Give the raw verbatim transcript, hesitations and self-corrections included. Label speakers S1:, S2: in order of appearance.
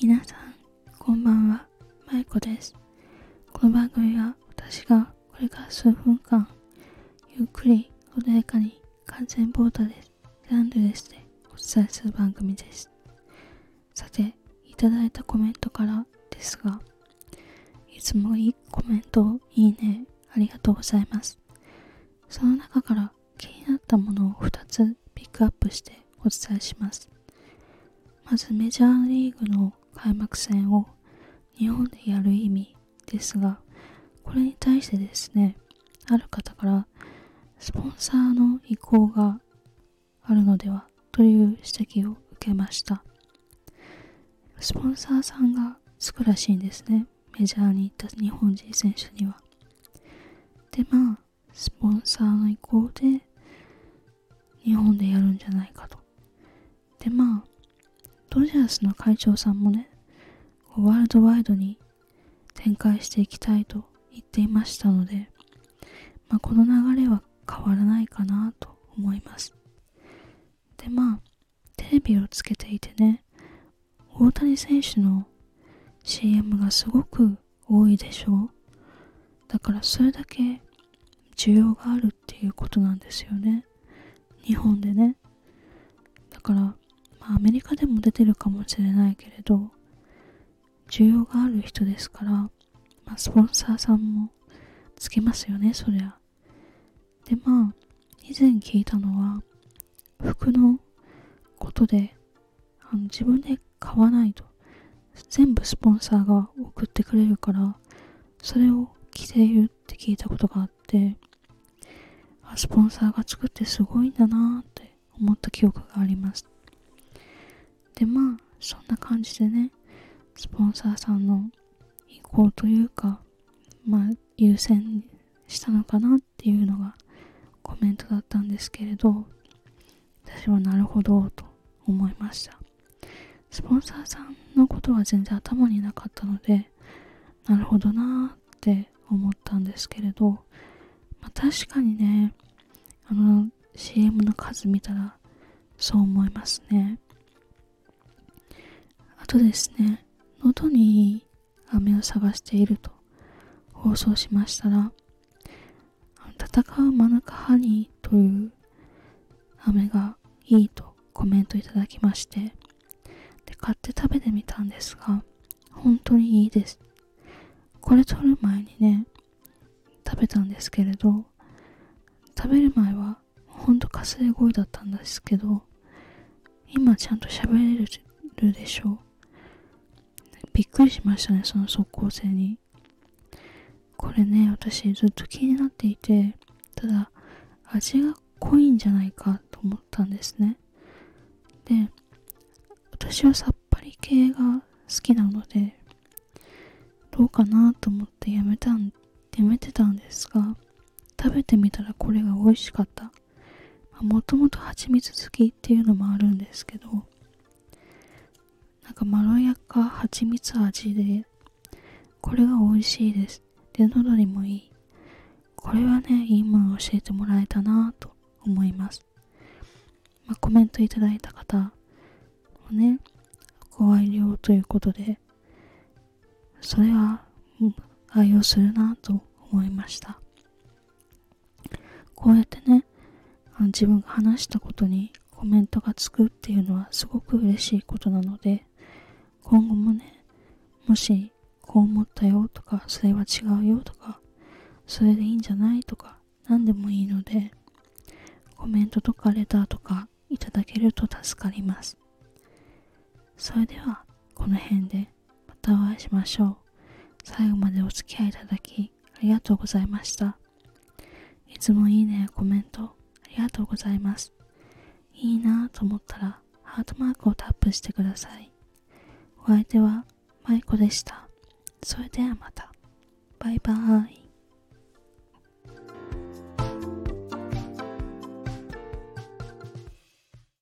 S1: 皆さん、こんばんは、まいこです。この番組は私がこれから数分間、ゆっくり穏やかに完全ボーダレス、ランドレスでお伝えする番組です。さて、いただいたコメントからですが、いつもいいコメント、いいね、ありがとうございます。その中から気になったものをふたつピックアップしてお伝えします。まずメジャーリーグの開幕戦を日本でやる意味ですが、これに対してですね、ある方からスポンサーの意向があるのではという指摘を受けました。スポンサーさんがつくらしいんですね、メジャーに行った日本人選手には。で、まあ、スポンサーの意向で日本でやるんじゃないかと。で、まあ、ドジャースの会長さんもね、ワールドワイドに展開していきたいと言っていましたので、まあ、この流れは変わらないかなと思います。で、まあ、テレビをつけていてね、大谷選手の シーエム がすごく多いでしょう。だからそれだけ需要があるっていうことなんですよね。日本でね。だから、まあ、アメリカでも出てるかもしれないけれど、需要がある人ですから、まあ、スポンサーさんもつけますよね、そりゃ。で、まあ、以前聞いたのは、服のことで、あの自分で買わないと、全部スポンサーが送ってくれるから、それを着ているって聞いたことがあって、あ、スポンサーが作ってすごいんだなーって思った記憶があります。で、まあ、そんな感じでね、スポンサーさんの意向というか、まあ、優先したのかなっていうのがコメントだったんですけれど、私はなるほどと思いました。スポンサーさんのことは全然頭になかったので、なるほどなーって思ったんですけれど、まあ、確かにね、あの シーエム の数見たらそう思いますね。あとですね、喉にいい飴を探していると放送しましたら、戦うマヌカハニーという飴がいいとコメントいただきまして、で買って食べてみたんですが、本当にいいです。これ取る前にね、食べたんですけれど、食べる前はほんとかすれ声だったんですけど、今ちゃんと喋れるでしょう。びっくりしましたね、その即効性に。これね、私ずっと気になっていて、ただ味が濃いんじゃないかと思ったんですね。で、私はさっぱり系が好きなので、どうかなと思ってやめたん、やめてたんですが、食べてみたらこれが美味しかった。もともと蜂蜜好きっていうのもあるんですけど、なんかまろやか蜂蜜味で、これが美味しいです。で、喉にもいい。これはね、いいものを教えてもらえたなと思います。まあ、コメントいただいた方もね、ご愛用ということで、それは、うん、愛用するなと思いました。こうやってね、自分が話したことにコメントがつくっていうのはすごく嬉しいことなので、今後もね、もしこう思ったよとか、それは違うよとか、それでいいんじゃないとか、何でもいいので、コメントとかレターとかいただけると助かります。それではこの辺でまたお会いしましょう。最後までお付き合いいただきありがとうございました。いつもいいねやコメントありがとうございます。いいなぁと思ったらハートマークをタップしてください。お相手はまいこでした。それではまた。バイバーイ。